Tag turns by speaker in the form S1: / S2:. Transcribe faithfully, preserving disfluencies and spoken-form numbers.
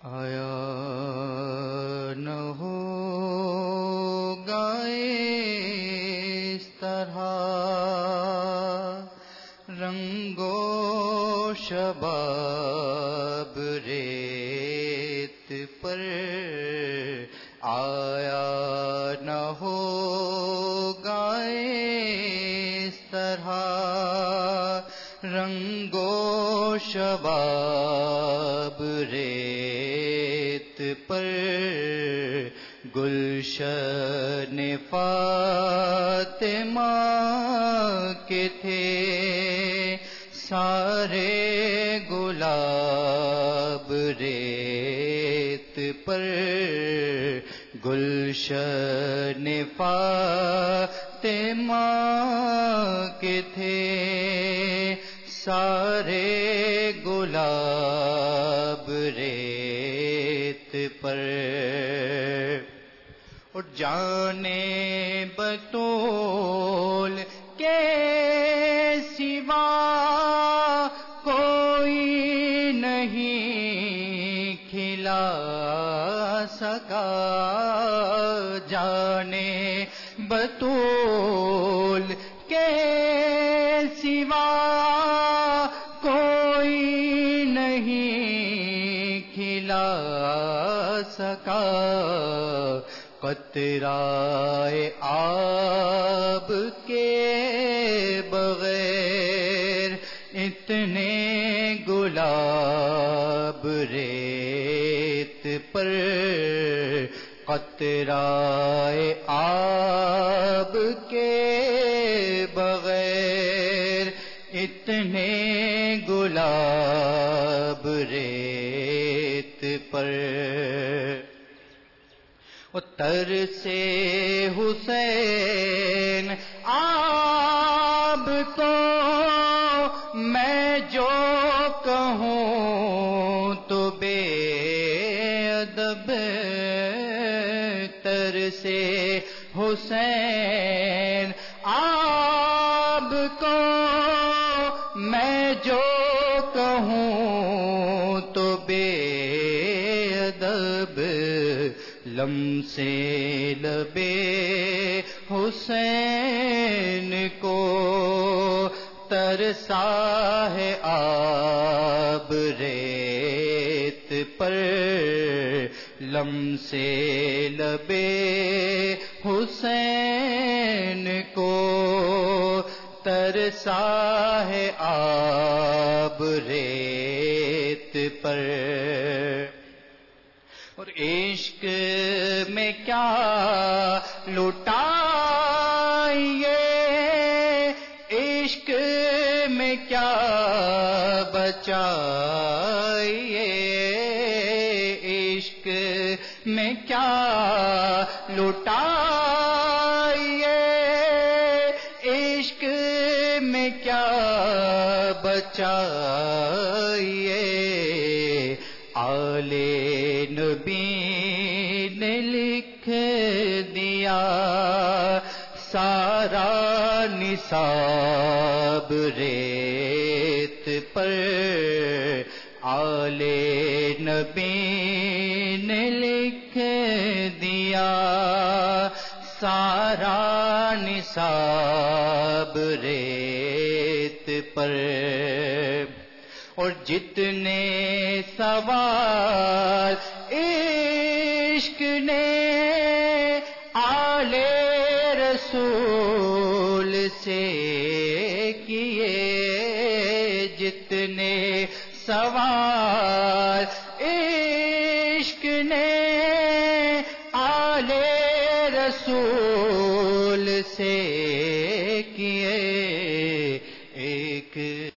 S1: آیا نہ ہوگا اس طرح رنگ و شباب ریت پر، آیا نہ ہوگا اس طرح رنگ و شباب ریت پر، گلشن فاطمہ کے تھے سارے گلاب ریت پر، گلشن فاطمہ کے تھے سارے گلاب ریت پر، اور جانے بطول کے سوا کوئی نہیں کھلا سکا، جانے بطول کے سوا کوئی نہیں کھلا سکا، قطرۂ آب کے بغیر اتنے گلاب ریت پر، قطرۂ آب کے بغیر اتنے گلاب ریت پر، اتر سے حسین آب کو میں جو کہوں تو بے ادب، تر سے حسین آب کو میں جو کہوں تو بے ادب، لمسے لبے حسین کو ترسا ہے آب ریت پر، لمسے لبے حسین کو ترسا ہے آب ریت پر، اور عشق میں کیا لٹائیے، عشق میں کیا بچائیے، عشق میں کیا لٹائیے، عشق میں کیا بچائیے، آل نبی نے لکھ دیا سارا نصاب ریت پر، آل نبی نے لکھ دیا سارا نصاب ریت پر، اور جتنے سوال عشق نے آل رسول سے کیے، جتنے سوال عشق نے آل رسول سے کیے، ایک